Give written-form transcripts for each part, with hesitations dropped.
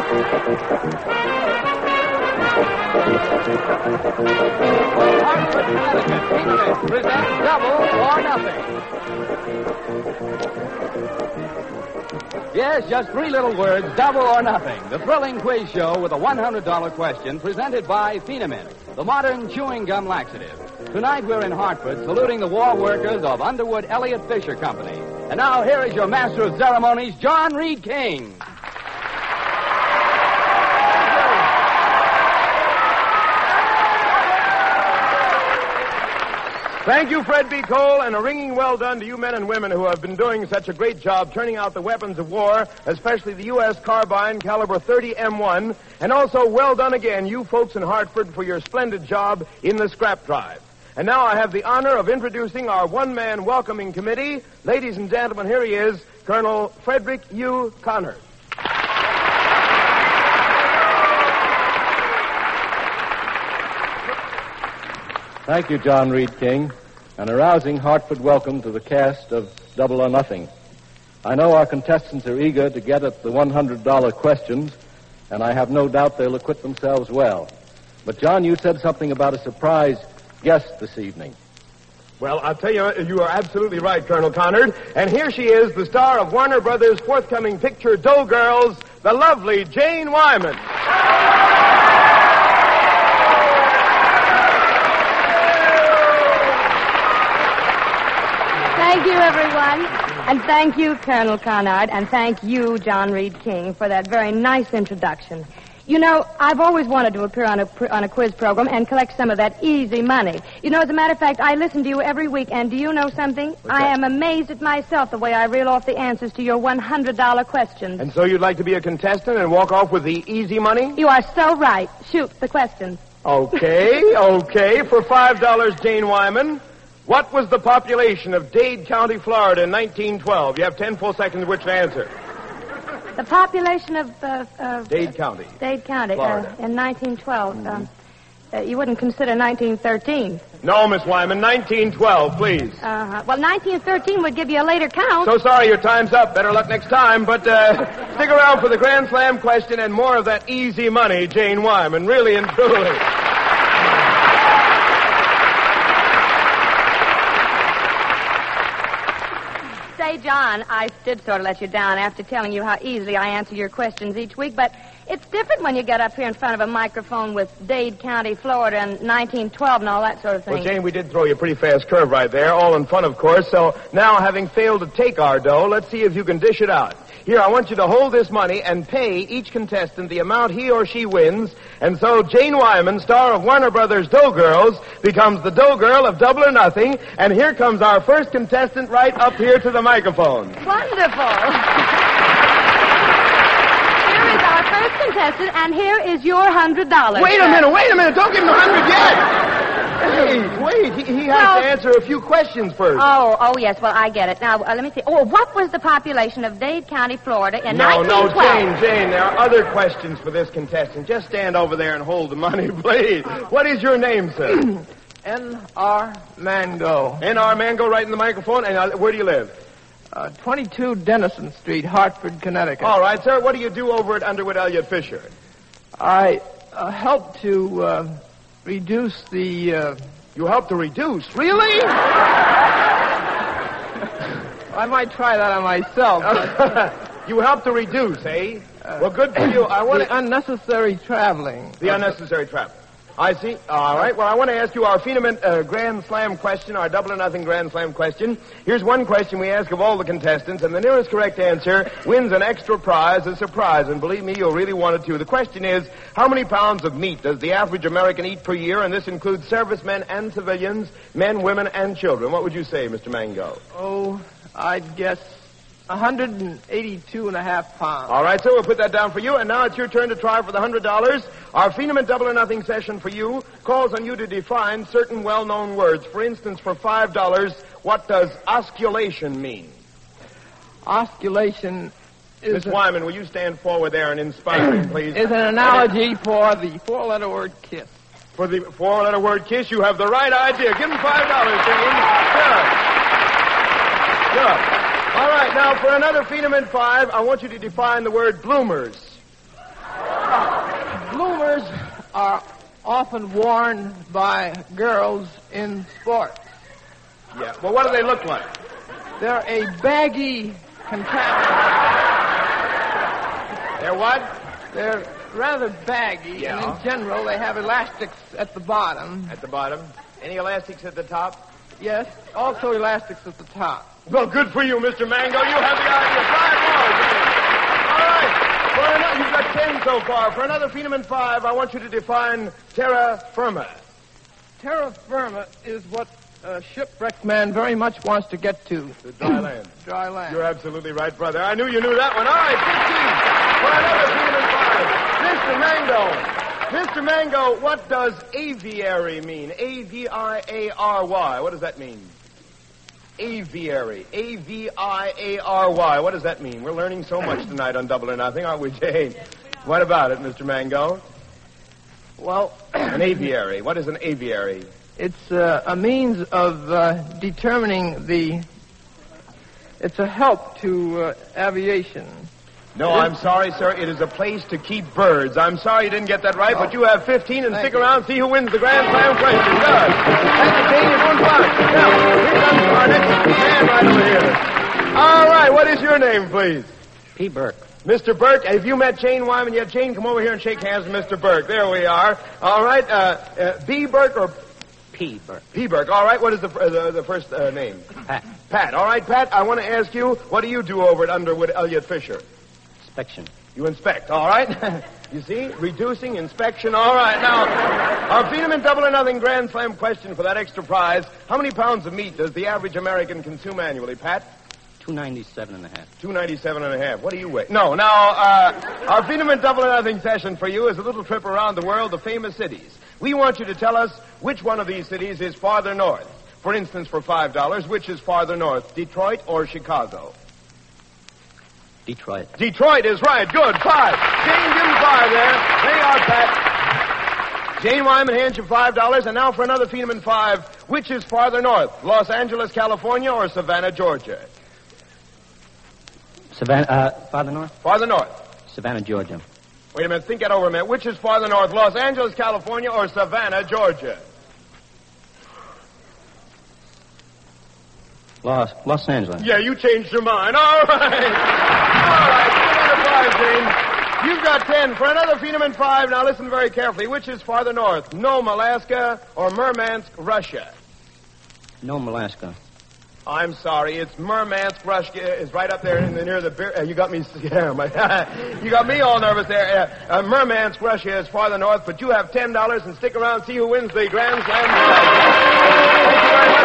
Hartford, Connecticut, Phoenix presents Double or Nothing. Yes, just three little words, Double or Nothing. The thrilling quiz show with a $100 question presented by Phenamint, the modern chewing gum laxative. Tonight we're in Hartford saluting the war workers of Underwood Elliott Fisher Company. And now here is your master of ceremonies, John Reed King. Thank you, Fred B. Cole, and a ringing well done to you men and women who have been doing such a great job turning out the weapons of war, especially the U.S. carbine caliber 30 M1, and also well done again, you folks in Hartford, for your splendid job in the scrap drive. And now I have the honor of introducing our one-man welcoming committee. Ladies and gentlemen, here he is, Colonel Frederick U. Conard. Thank you, John Reed King, and a rousing Hartford welcome to the cast of Double or Nothing. I know our contestants are eager to get at the $100 questions, and I have no doubt they'll acquit themselves well. But, John, you said something about a surprise guest this evening. Well, I'll tell you, you are absolutely right, Colonel Conard. And here she is, the star of Warner Brothers' forthcoming picture, Doe Girls, the lovely Jane Wyman. Thank you, everyone. And thank you, Colonel Conard, and thank you, John Reed King, for that very nice introduction. You know, I've always wanted to appear on a quiz program and collect some of that easy money. You know, as a matter of fact, I listen to you every week, and do you know something? I am amazed at myself the way I reel off the answers to your $100 questions. And so you'd like to be a contestant and walk off with the easy money? You are so right. Shoot the questions. Okay. For $5, Jane Wyman. What was the population of Dade County, Florida in 1912? You have 10 full seconds in which to answer. The population of Dade County. Dade County, Florida. In 1912. You wouldn't consider 1913. No, Miss Wyman, 1912, please. Well, 1913 would give you a later count. So sorry, your time's up. Better luck next time. But stick around for the Grand Slam question and more of that easy money, Jane Wyman. Really and truly. Say, John, I did sort of let you down after telling you how easily I answer your questions each week, but it's different when you get up here in front of a microphone with Dade County, Florida, and 1912 and all that sort of thing. Well, Jane, we did throw you a pretty fast curve right there, all in fun, of course. So now, having failed to take our dough, let's see if you can dish it out. Here, I want you to hold this money and pay each contestant the amount he or she wins. And so Jane Wyman, star of Warner Brothers' Doe Girls, becomes the Doe Girl of Double or Nothing. And here comes our first contestant right up here to the microphone. Wonderful. Here is our first contestant, and here is your $100. Wait a minute. Don't give him the 100 yet. Wait. He has to answer a few questions first. Oh, yes. Well, I get it. Now, let me see. Oh, what was the population of Dade County, Florida in 1912? No, Jane, there are other questions for this contestant. Just stand over there and hold the money, please. What is your name, sir? N.R. Mango. N.R. Mango, right in the microphone. And where do you live? 22 Dennison Street, Hartford, Connecticut. All right, sir. What do you do over at Underwood Elliott Fisher? I help to reduce the... You help to reduce? Really? I might try that on myself. You help to reduce, eh? Well, good for you. The unnecessary traveling. The unnecessary travel. I see. All right. Well, I want to ask you our Phenamint Grand Slam question, our Double or Nothing Grand Slam question. Here's one question we ask of all the contestants, and the nearest correct answer wins an extra prize, a surprise. And believe me, you'll really want it to. The question is, how many pounds of meat does the average American eat per year? And this includes servicemen and civilians, men, women, and children. What would you say, Mr. Mango? Oh, I'd guess 182 and a half pounds. All right, sir, we'll put that down for you. And now it's your turn to try for the $100. Our Phenamint Double or Nothing session for you calls on you to define certain well-known words. For instance, for $5, what does osculation mean? Osculation is... Miss Wyman, will you stand forward there and inspire me, please? Is an analogy for the four-letter word kiss. For the four-letter word kiss, you have the right idea. Give him $5, James. Good. All right, now for another Phenamint 5, I want you to define the word bloomers. stars are often worn by girls in sports. Yeah. Well, what do they look like? They're a baggy contraption. They're what? They're rather baggy, Yeah. and in general, they have elastics at the bottom. At the bottom. Any elastics at the top? Yes, also elastics at the top. Well, good for you, Mr. Mango. You have the idea. 5 more. All right. You've got 10 so far. For another Phenomen 5, I want you to define terra firma. Terra firma is what a shipwrecked man very much wants to get to. The dry land. Dry land. You're absolutely right, brother. I knew you knew that one. All right, 15 for another Phenomen 5. Mr. Mango, what does aviary mean? A-V-I-A-R-Y. What does that mean? Aviary. A-V-I-A-R-Y. What does that mean? We're learning so much tonight on Double or Nothing, aren't we, Jane? What about it, Mr. Mango? Well, An aviary. What is an aviary? it's a means of determining the... It's a help to aviation. No, I'm sorry, sir. It is a place to keep birds. I'm sorry you didn't get that right, but you have 15, and stick around, see who wins the Grand Slam question. Good. Thank you, King. It's 1-5. Now, here comes our next man right over here. All right, what is your name, please? P. Burke. Mr. Burke, have you met Jane Wyman yet? Jane, come over here and shake hands with Mr. Burke. There we are. All right, B. Burke or P. Burke. P. Burke. All right, what is the first name? Pat. Pat. All right, Pat, I want to ask you, what do you do over at Underwood Elliott Fisher? Inspection. You inspect, all right? You see? Reducing, inspection, all right. Now, our Phenomen Double or Nothing Grand Slam question for that extra prize. How many pounds of meat does the average American consume annually, Pat? 297.5. 297.5. What do you weigh? No, now, our Phenomen Double or Nothing session for you is a little trip around the world, the famous cities. We want you to tell us which one of these cities is farther north. For instance, for $5, which is farther north, Detroit or Chicago? Detroit. Detroit is right. Good. 5. Jane, give him 5 there. There you are, Pat. Jane Wyman hands you $5. And now for another Phenomen 5. Which is farther north, Los Angeles, California, or Savannah, Georgia? Farther north? Farther north. Savannah, Georgia. Wait a minute. Think that over a minute. Which is farther north, Los Angeles, California, or Savannah, Georgia? Los Angeles. Yeah, you changed your mind. All right. All right. Give another 5, Jane. You've got 10. For another Phenomen 5, now listen very carefully. Which is farther north, Nome, Alaska, or Murmansk, Russia? Nome, Alaska. I'm sorry. It's Murmansk, Russia. Is right up there near the beer. You got me. Yeah, you got me all nervous there. Murmansk, Russia is farther north, but you have $10 and stick around, see who wins the Grand Slam prize. Thank you very much,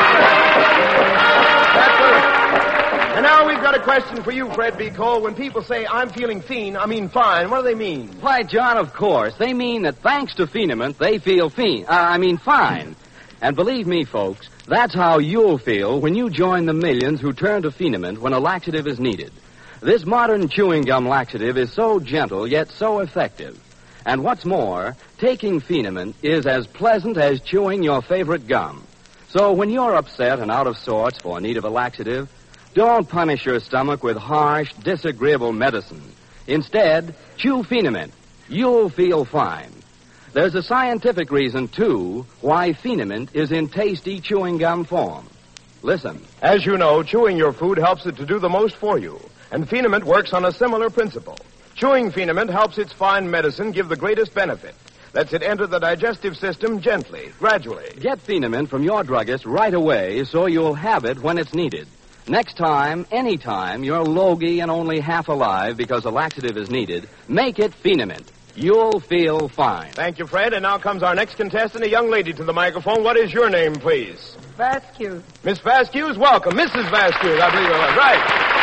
and now we've got a question for you, Fred B. Cole. When people say, I'm feeling fine, what do they mean? Why, John, of course. They mean that thanks to Phenomen, they feel fine. And believe me, folks, that's how you'll feel when you join the millions who turn to Phenomen when a laxative is needed. This modern chewing gum laxative is so gentle, yet so effective. And what's more, taking Phenomen is as pleasant as chewing your favorite gum. So when you're upset and out of sorts for need of a laxative, don't punish your stomach with harsh, disagreeable medicine. Instead, chew Phenomen. You'll feel fine. There's a scientific reason, too, why Phenomen is in tasty chewing gum form. Listen. As you know, chewing your food helps it to do the most for you. And Phenomen works on a similar principle. Chewing Phenomen helps its fine medicine give the greatest benefit. Lets it enter the digestive system gently, gradually. Get Phenomen from your druggist right away so you'll have it when it's needed. Next time, anytime, you're logy and only half alive because a laxative is needed, make it Phenomen. You'll feel fine. Thank you, Fred. And now comes our next contestant, a young lady to the microphone. What is your name, please? Vasquez. Miss Vasquez, welcome. Mrs. Vasquez, I believe it was. Right.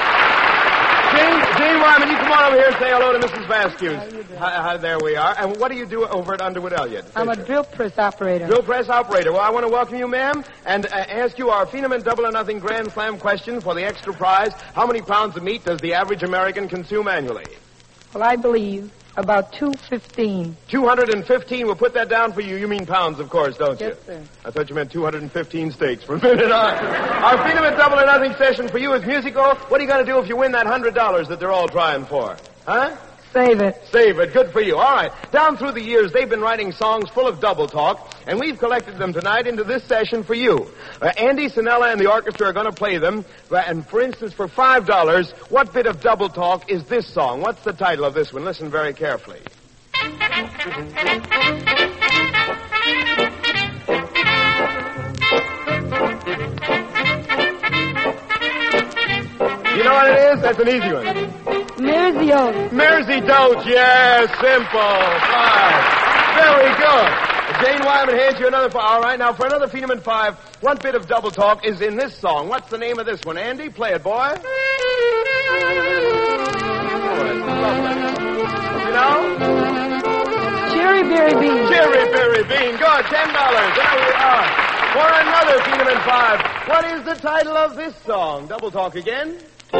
Jane Wyman, you come on over here and say hello to Mrs. Vasquez. How you doing? There we are. And what do you do over at Underwood Elliott? I'm a drill press operator. Drill press operator. Well, I want to welcome you, ma'am, and ask you our Phenomen Double or Nothing Grand Slam question for the extra prize. How many pounds of meat does the average American consume annually? Well, I believe about 215. 215. We'll put that down for you. You mean pounds, of course, don't you? Yes, sir. I thought you meant 215 steaks for a minute. Our Phenomen Double or Nothing session for you is musical. What are you going to do if you win that $100 that they're all trying for? Huh? Save it. Save it. Good for you. All right. Down through the years, they've been writing songs full of double talk, and we've collected them tonight into this session for you. Andy Sinella and the orchestra are going to play them. And for instance, for $5, what bit of double talk is this song? What's the title of this one? Listen very carefully. You know what it is? That's an easy one. Mersey Oaks. Mersey Doach, yes, simple. 5. Very good. Jane Wyman hands you another 5. All right, now for another Phenomen 5, what bit of double talk is in this song? What's the name of this one? Andy, play it, boy. Oh, that's lovely. You know? Cherry Berry Bean. Cherry Berry Bean. Good, $10. There we are. For another Phenomen 5, what is the title of this song? Double talk again.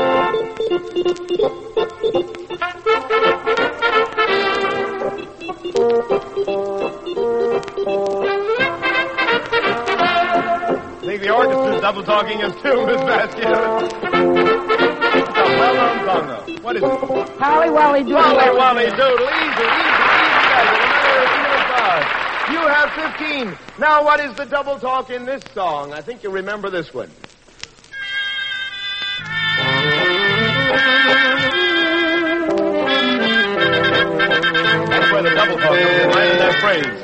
I think the orchestra's double talking us too, Miss Vasquez. It's a well-known song, though. What is it? Holly Wally Doodle. Wally Wally Doodle. Easy, guys. Another Phenomen 5. You have 15. Now, what is the double talk in this song? I think you remember this one. That's where the double talk comes in, right in that phrase.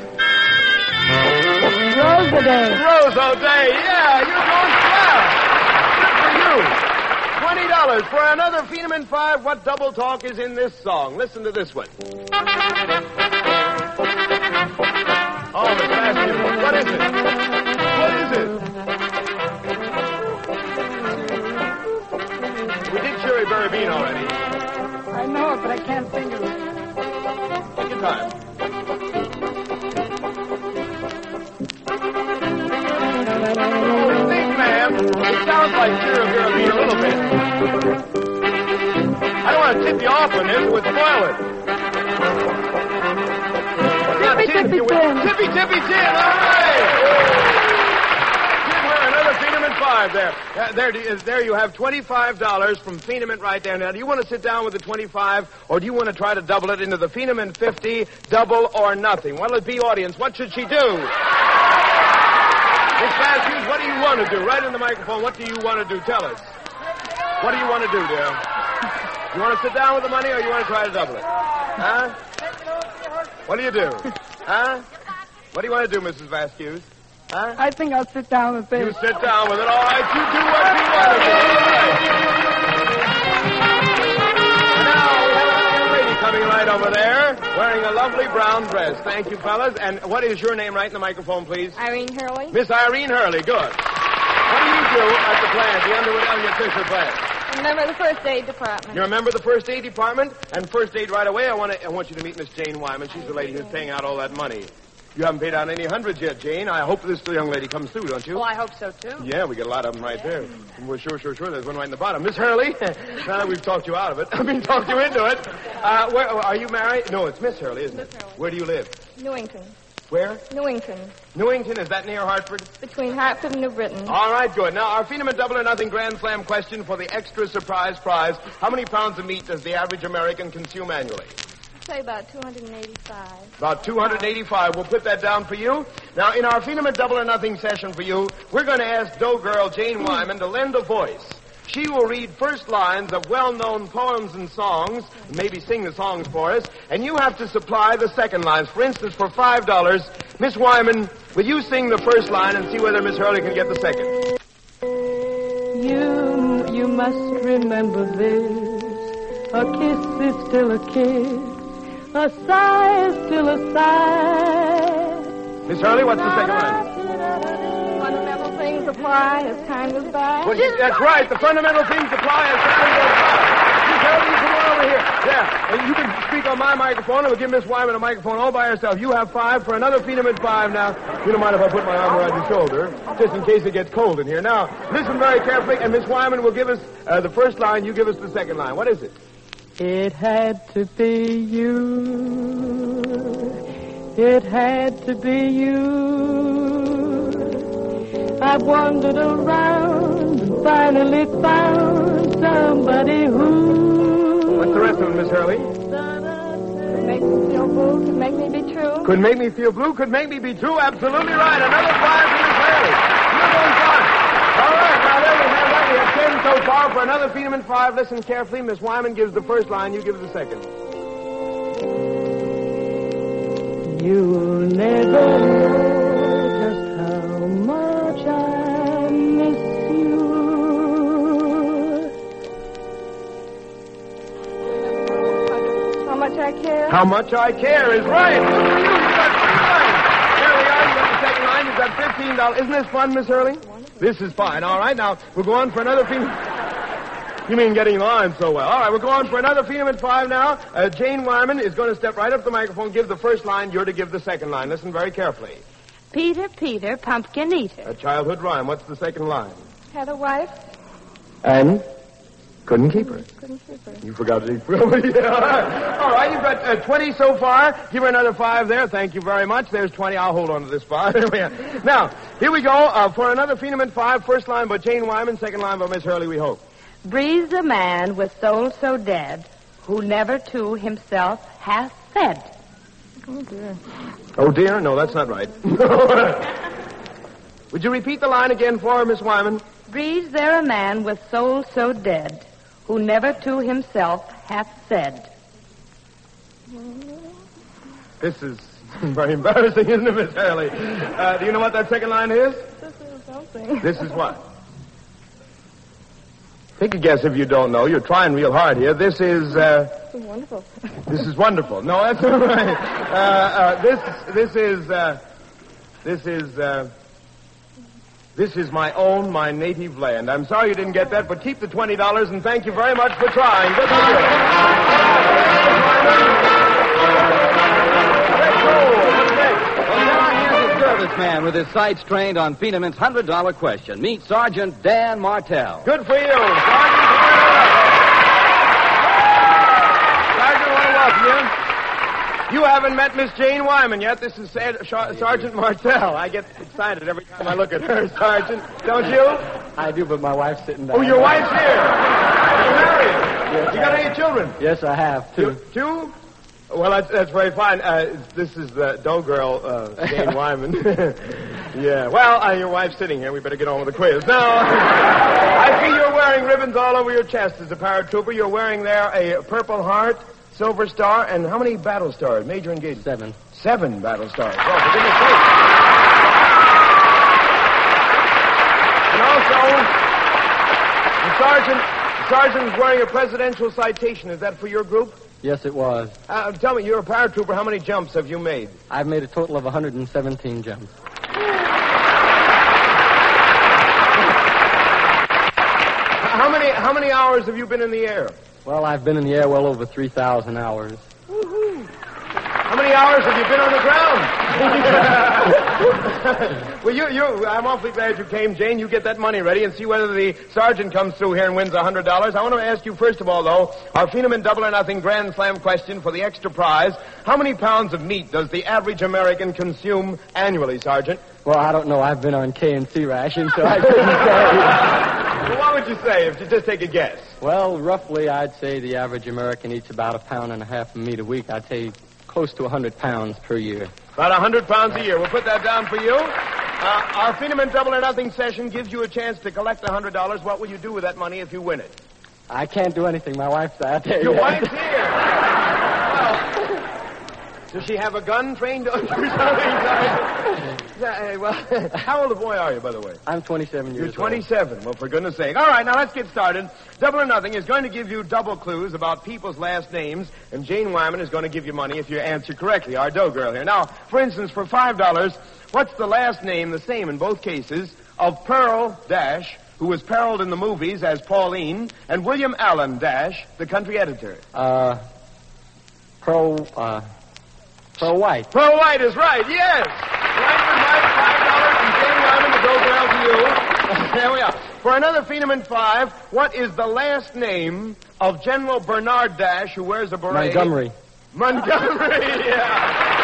Rose O'Day. Rose O'Day, yeah, you're going swell. Good for you. $20 for another Phenomen 5. What double talk is in this song? Listen to this one. Oh, Miss Vasquez, what is it? What is it? We did Cherry Berry Bean already. I know it, but I can't think of it. Take your time. Oh, think, ma'am. It sounds like Cherry Berry Bean a little bit. I don't want to tip you off on this. It would spoil it. Tippy Tin. Tippy Tippy Tin. All right. Give her another Phenomen 5 there. There you have $25 from Phenomen right there. Now, do you want to sit down with the 25, or do you want to try to double it into the Phenomen 50, double or nothing? What'll it be, audience? What should she do? Miss Vasquez, what do you want to do? Right in the microphone, what do you want to do? Tell us. What do you want to do, dear? You want to sit down with the money, or you want to try to double it? Huh? What do you do? Huh? What do you want to do, Mrs. Vasquez? Huh? I think I'll sit down with this. You sit down with it. All right, you do what you want to do. All right. Now, we have a young lady coming right over there, wearing a lovely brown dress. Thank you, fellas. And what is your name right in the microphone, please? Irene Hurley. Miss Irene Hurley. Good. What do you do at the plant, the Underwood Elliott Fisher plant? Remember the first aid department. You remember the first aid department? And first aid right away, I want you to meet Miss Jane Wyman. She's the lady who's paying out all that money. You haven't paid out any hundreds yet, Jane. I hope this young lady comes through, don't you? Well, I hope so, too. Yeah, we get a lot of them right there. We're sure. There's one right in the bottom. Miss Hurley, now that we've talked you out of it, talked you into it. Where, are you married? No, it's Miss Hurley, isn't it? Miss Hurley. Where do you live? Newington. Where? Newington. Newington, is that near Hartford? Between Hartford and New Britain. All right, good. Now, our Phenomen Double or Nothing Grand Slam question for the extra surprise prize. How many pounds of meat does the average American consume annually? I'd say about 285. About 285. We'll put that down for you. Now, in our Phenomen Double or Nothing session for you, we're going to ask Doe Girl Jane Wyman to lend a voice. She will read first lines of well-known poems and songs, maybe sing the songs for us, and you have to supply the second lines. For instance, for $5, Miss Wyman, will you sing the first line and see whether Miss Hurley can get the second? You must remember this. A kiss is still a kiss. A sigh is still a sigh. Miss Hurley, what's the second line? Fundamental things apply as time goes by. Well, that's right. The fundamental things apply as time goes by. Miss Hurley, you come on over here. Yeah, and you can speak on my microphone, and we'll give Miss Wyman a microphone all by herself. You have 5 for another Phenomen 5 now. You don't mind if I put my arm around your shoulder, just in case it gets cold in here. Now, listen very carefully, and Miss Wyman will give us the first line. You give us the second line. What is it? It had to be you. It had to be you. I wandered around and finally found somebody who... What's the rest of it, Miss Hurley? blue. Could make me feel blue, could make me be true. Absolutely right. Another 5 for Miss Haley. You're going fine. All right, now there we have that. We have 10 so far for another Phenomen 5. Listen carefully. Miss Wyman gives the first line, you give the second. You'll never know just how much I miss you. How much I care? How much I care is right. Look at you. You got 2 lines. There we are. You got the second line. You've got $15. Isn't this fun, Miss Hurley? This is fine. All right, now we'll go on for another Phenomen. You mean getting lines so well. All right, we'll go on for another Phenomen 5 now. Jane Wyman is going to step right up to the microphone, give the first line. You're to give the second line. Listen very carefully. Peter, Peter, pumpkin eater. A childhood rhyme. What's the second line? Had a wife, And? Couldn't keep her. couldn't keep her. You forgot to eat. Yeah, all right, you've got 20 so far. Give her another 5 there. Thank you very much. There's 20. I'll hold on to this 5. There we are. Now, here we go for another Phenomen 5. First line by Jane Wyman. Second line by Miss Hurley, we hope. Breathes a man with soul so dead, who never to himself hath said. Oh, dear. Oh, dear? No, that's not right. Would you repeat the line again for her, Miss Wyman? Breathes there a man with soul so dead, who never to himself hath said. This is very embarrassing, isn't it, Miss Hurley? Do you know what that second line is? This is something. This is what? Take a guess if you don't know. You're trying real hard here. This is, Wonderful. This is wonderful. No, that's all right. This is my own, my native land. I'm sorry you didn't get that, but keep the $20 and thank you very much for trying. Good for you. Well, now here's a serviceman with his sights trained on Phenomen's $100 question. Meet Sergeant Dan Martell. Good for you. Sergeant, I want to welcome you. You haven't met Miss Jane Wyman yet. This is Sergeant Martell. I get excited every time I look at her, Sergeant. Don't you? I do, but my wife's sitting down. Oh, your wife's here. You're married. Yes, You got any children? Yes, I have, too. Two? Well, that's very fine. This is the dough girl, Jane Wyman. Yeah. Well, your wife's sitting here. We better get on with the quiz. Now, I see you're wearing ribbons all over your chest as a paratrooper. You're wearing there a Purple Heart, Silver Star, and how many battle stars? Major engagement? 7. 7 battle stars. Oh, for goodness sake. And also, the sergeant's wearing a presidential citation. Is that for your group? Yes, it was. Tell me, you're a paratrooper. How many jumps have you made? I've made a total of 117 jumps. How many hours have you been in the air? Well, I've been in the air well over 3,000 hours. How many hours have you been on the ground? Well, I'm awfully glad you came, Jane. You get that money ready and see whether the sergeant comes through here and wins $100. I want to ask you, first of all, though, our Phenomen Double or Nothing Grand Slam question for the extra prize. How many pounds of meat does the average American consume annually, Sergeant? Well, I don't know. I've been on K&C ration, so I couldn't say. Well, what would you say if you just take a guess? Well, roughly, I'd say the average American eats about 1.5 pounds of meat a week. I'd say close to 100 pounds per year. About 100 pounds a year. We'll put that down for you. Our Phenomen Double or Nothing session gives you a chance to collect $100. What will you do with that money if you win it? I can't do anything. My wife's out there. Your wife's here. Well, does she have a gun trained on you or something? Well, how old a boy are you, by the way? I'm 27 years You're 27. Well, for goodness sake. All right, now let's get started. Double or Nothing is going to give you double clues about people's last names, and Jane Wyman is going to give you money if you answer correctly, our dough girl here. Now, for instance, for $5, what's the last name, the same in both cases, of Pearl Dash, who was pearled in the movies as Pauline, and William Allen Dash, the country editor? Pearl White. Pearl White is right, yes. Right for $5 and Jane Wyman, the dough girl to you. There we are. For another Phenomen 5, what is the last name of General Bernard Dash, who wears a beret? Montgomery, yeah.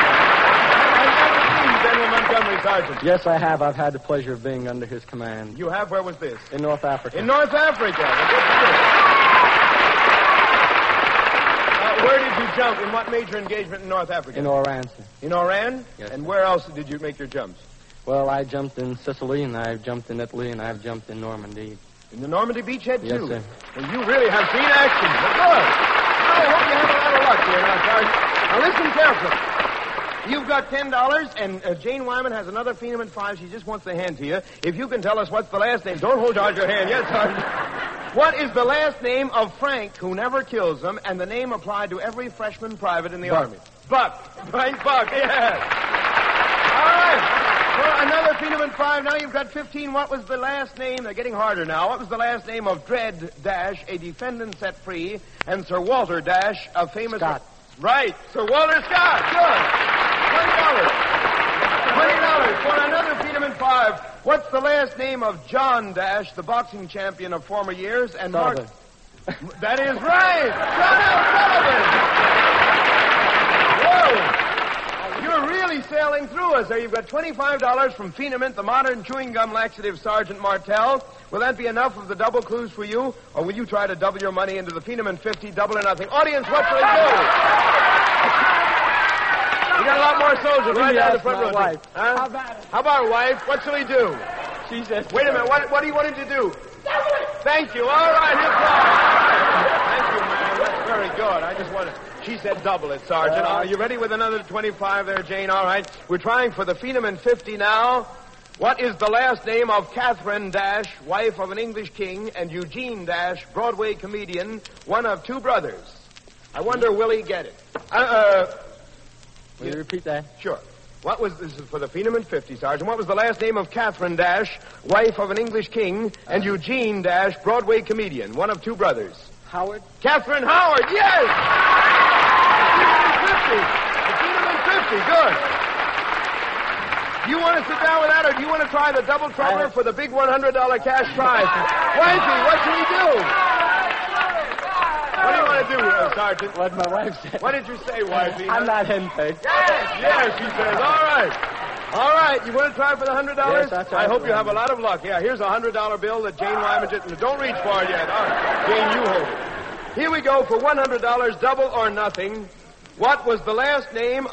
General Montgomery, Sergeant. Yes, I have. I've had the pleasure of being under his command. You have? Where was this? In North Africa. In North Africa. Where did you jump in what major engagement in North Africa? In Oran, sir. In Oran? Yes, And sir. where else did you make your jumps? Well, I jumped in Sicily, and I've jumped in Italy, and I've jumped in Normandy. In the Normandy beachhead, Yes, too? sir. Well, you really have seen action. Well, good. I hope you have a lot of luck here now, Sergeant. Now, listen carefully. You've got $10, and Jane Wyman has another Phenom 5 she just wants to hand to you. If you can tell us what's the last name. Don't hold out your hand yet, Sergeant. What is the last name of Frank, who never kills them, and the name applied to every freshman private in the Army? Buck. Frank Buck, yes. All right. Well, another Phenom 5. Now you've got 15. What was the last name? They're getting harder now. What was the last name of Dredd Dash, a defendant set free, and Sir Walter Dash, a famous... Scott. Right. Sir Walter Scott. Good. $20. $20 for another Phenom 5. What's the last name of John Dash, the boxing champion of former years, and Mark... Sullivan. That is right. John L. Sullivan. Whoa. You're really sailing through us there. You've got $25 from Phenom, the modern chewing gum laxative, Sergeant Martell. Will that be enough of the double clues for you, or will you try to double your money into the Phenom 50, double or nothing? Audience, what shall I do? We got a lot more soldiers right down the front row. Wife. Huh? How about wife? What shall he do? She says... Wait a minute. What do you want him to do? Thank you. All right, here's one. Thank you, man. That's very good. I just wanted... She said double it, Sergeant. Are you ready with another 25 there, Jane? All right. We're trying for the Phenom 50 now. What is the last name of Catherine Dash, wife of an English king, and Eugene Dash, Broadway comedian, one of two brothers? I wonder, will he get it? Will you repeat that? Sure. This is for the Phenom 50, Sergeant. What was the last name of Catherine Dash, wife of an English king, and Eugene Dash, Broadway comedian, one of two brothers? Howard? Catherine Howard, yes! The Phenom 50. Good. Do you want to sit down with that, or do you want to try the double troubler for the big $100 cash prize? Wifey, what should we do? What do you want to do, Sergeant? What my wife said. What did you say, Wifey? I'm not henpecked. Yes, she says. All right. All right. You want to try for the $100? Yes, I'll try I hope for you the have a lot of luck. Yeah, here's a $100 bill that Jane Wyman just... Don't reach for it yet. All right. Jane, you hold it. Here we go for $100, double or nothing. What is the last name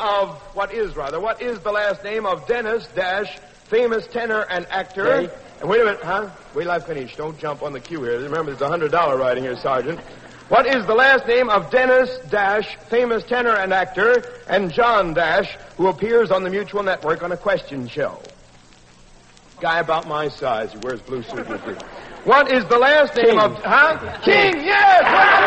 of Dennis Dash, famous tenor and actor? Jay. And wait a minute, huh? Wait till I finish. Don't jump on the cue here. Remember, there's a $100 riding here, Sergeant. What is the last name of Dennis Dash, famous tenor and actor, and John Dash, who appears on the Mutual Network on a question show? Guy about my size. He wears blue suit. What is the last name of... Huh? King, yes!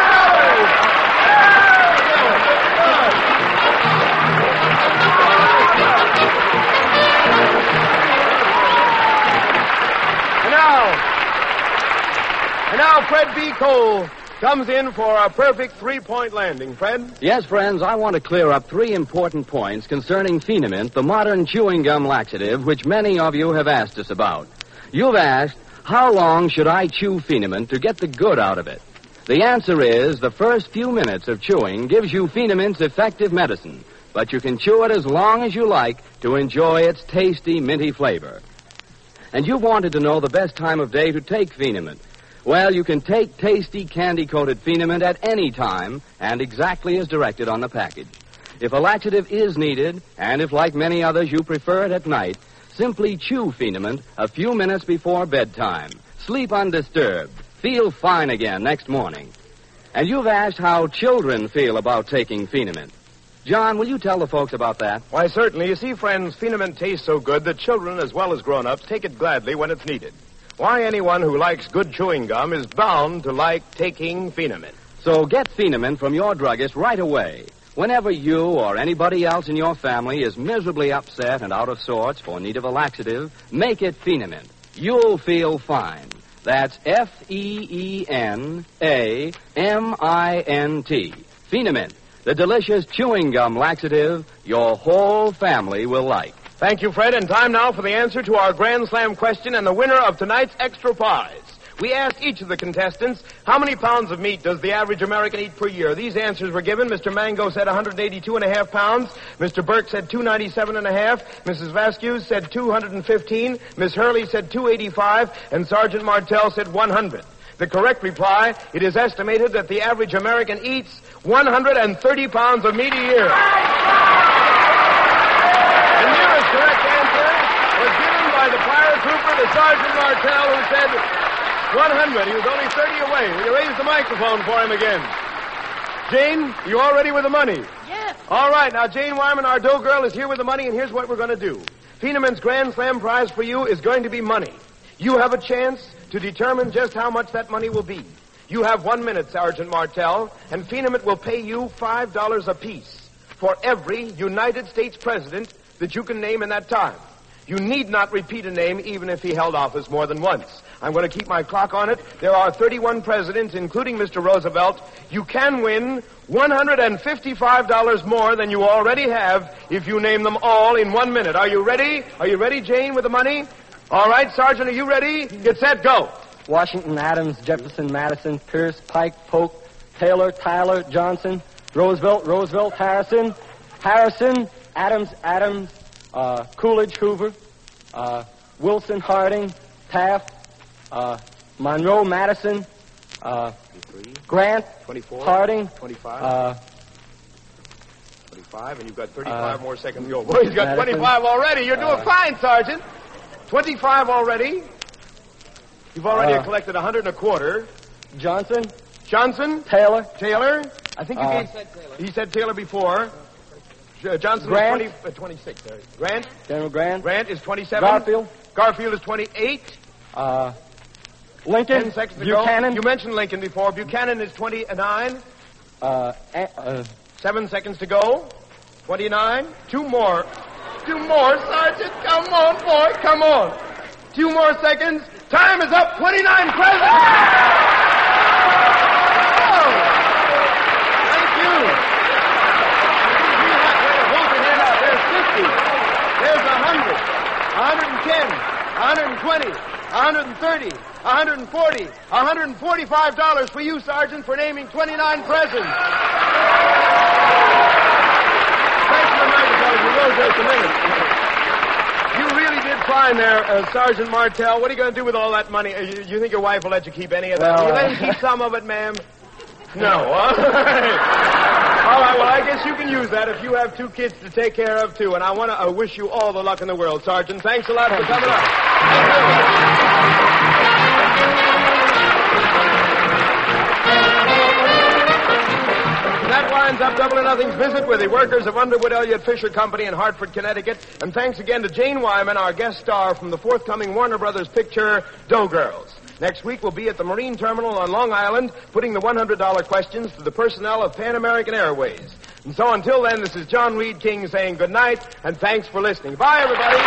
And now Fred B. Cole comes in for a perfect three-point landing. Fred? Yes, friends, I want to clear up 3 important points concerning Phenom, the modern chewing gum laxative, which many of you have asked us about. You've asked, how long should I chew Phenom to get the good out of it? The answer is the first few minutes of chewing gives you Phenomen's effective medicine, but you can chew it as long as you like to enjoy its tasty, minty flavor. And you've wanted to know the best time of day to take Phenom. Well, you can take tasty, candy-coated Phenom at any time and exactly as directed on the package. If a laxative is needed, and if, like many others, you prefer it at night, simply chew Phenom a few minutes before bedtime. Sleep undisturbed. Feel fine again next morning. And you've asked how children feel about taking Phenom. John, will you tell the folks about that? Why, certainly. You see, friends, Phenom tastes so good that children as well as grown-ups take it gladly when it's needed. Why, anyone who likes good chewing gum is bound to like taking Phenom. So get Phenom from your druggist right away. Whenever you or anybody else in your family is miserably upset and out of sorts for need of a laxative, make it Phenom. You'll feel fine. That's F-E-E-N-A-M-I-N-T. Phenom, the delicious chewing gum laxative your whole family will like. Thank you, Fred. And time now for the answer to our Grand Slam question and the winner of tonight's extra prize. We asked each of the contestants, how many pounds of meat does the average American eat per year? These answers were given. Mr. Mango said 182.5 pounds. Mr. Burke said 297.5. Mrs. Vasquez said 215. Miss Hurley said 285. And Sergeant Martell said 100. The correct reply, it is estimated that the average American eats 130 pounds of meat a year. The nearest correct answer was given by the paratrooper, the Sergeant Martell, who said 100. He was only 30 away. Will you raise the microphone for him again? Jane, you all ready with the money? Yes. All right, now Jane Wyman, our dough girl, is here with the money, and here's what we're going to do. Feeneman's Grand Slam prize for you is going to be money. You have a chance to determine just how much that money will be. You have 1 minute, Sergeant Martell, and Feeneman will pay you $5 apiece for every United States president that you can name in that time. You need not repeat a name even if he held office more than once. I'm going to keep my clock on it. There are 31 presidents, including Mr. Roosevelt. You can win $155 more than you already have if you name them all in 1 minute. Are you ready? Are you ready, Jane, with the money? All right, Sergeant, are you ready? Get set, go. Washington, Adams, Jefferson, Madison, Pierce, Pike, Polk, Taylor, Tyler, Johnson, Roosevelt, Harrison, Adams, Coolidge, Hoover, Wilson, Harding, Taft, Monroe, Madison, Grant, 24, Harding, 25, 25, and you've got 35 more seconds to go. Boy, he's got Madison, 25 already. You're doing fine, Sergeant. 25 already. You've already collected 100 and a quarter. Johnson, Taylor. I think He said Taylor before. Johnson Grant. is 26. There. Grant. General Grant. Grant is 27. Garfield is 28. Lincoln. 10 seconds to Buchanan. go. You mentioned Lincoln before. Buchanan is 29. 7 seconds to go. 29. Two more, Sergeant. Come on, boy. Come on. 2 more seconds. Time is up. 29 presidents. Oh. Thank you. Hold your hand out. There's 50. There's 100. 110. 120. 130. 140. $145 for you, Sergeant, for naming 29 presidents. Thanks for the microphone. You will just a minute. You really did fine there, Sergeant Martell. What are you going to do with all that money? You think your wife will let you keep any of that? Will you let him keep some of it, ma'am? No. All right, well, I guess you can use that if you have 2 kids to take care of, too. And I want to wish you all the luck in the world, Sergeant. Thanks a lot for coming up. That winds up Double or Nothing's visit with the workers of Underwood Elliott Fisher Company in Hartford, Connecticut. And thanks again to Jane Wyman, our guest star from the forthcoming Warner Brothers picture, Dough Girls. Next week, we'll be at the Marine Terminal on Long Island, putting the $100 questions to the personnel of Pan American Airways. And so until then, this is John Reed King saying good night, and thanks for listening. Bye, everybody.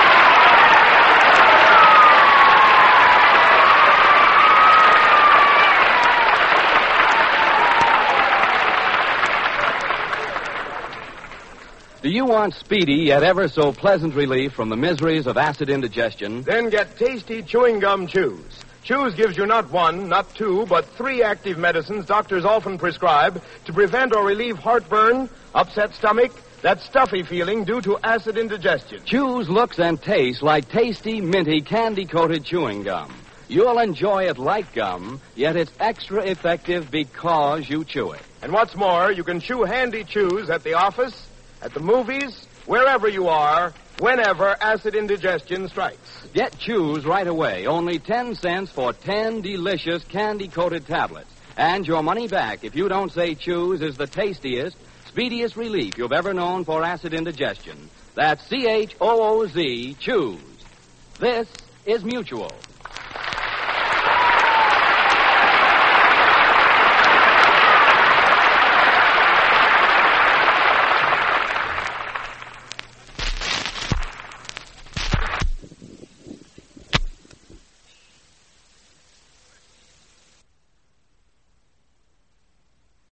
Do you want speedy yet ever so pleasant relief from the miseries of acid indigestion? Then get Tasty Chewing Gum Chews. Chews gives you not 1, not 2, but 3 active medicines doctors often prescribe to prevent or relieve heartburn, upset stomach, that stuffy feeling due to acid indigestion. Chews looks and tastes like tasty, minty, candy-coated chewing gum. You'll enjoy it like gum, yet it's extra effective because you chew it. And what's more, you can chew handy chews at the office, at the movies, wherever you are, whenever acid indigestion strikes. Get Chews right away. Only 10 cents for 10 delicious candy-coated tablets. And your money back if you don't say Chews is the tastiest, speediest relief you've ever known for acid indigestion. That's C-H-O-O-Z, Chews. This is Mutual.